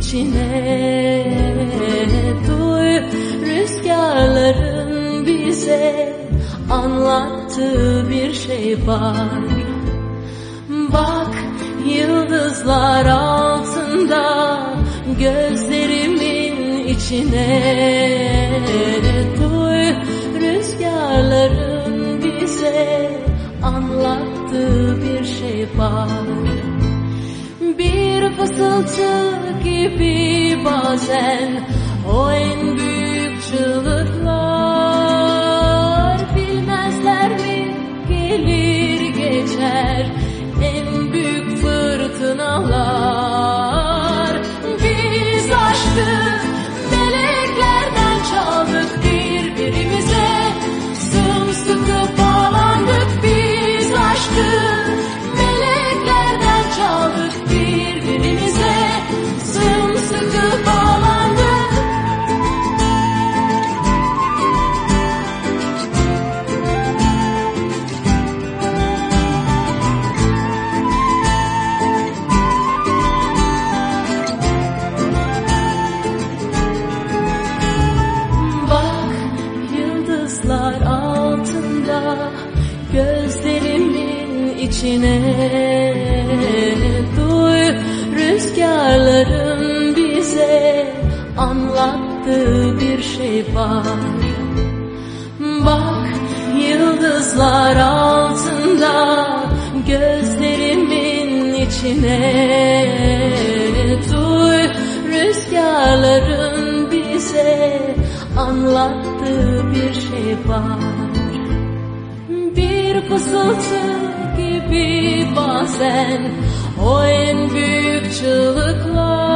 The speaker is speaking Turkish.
içine. Duy, rüzgarların bize anlattığı bir şey var. Bak, yıldızlar altında gözlerimin içine. Duy, rüzgarların bize anlattığı bir şey var. Bir fısıltı gibi bazen o en büyük çığlıklar. Bilmezler mi gelir geçer en büyük fırtınalar. Biz aşkı meleklerden çaldık birbirimize, sımsıkı bağlandık. Biz aşkı meleklerden çaldık birbirimize, sımsıkı bağlandık. Bak, yıldızlar altında gözlerimin içine. Duy, rüzgarların bize anlattığı bir şey var. Bak, yıldızlar altında gözlerimin içine. Duy, rüzgarların bize anlattığı bir şey var. Bir fısıltı gibi bazen o en büyük çığlıklar.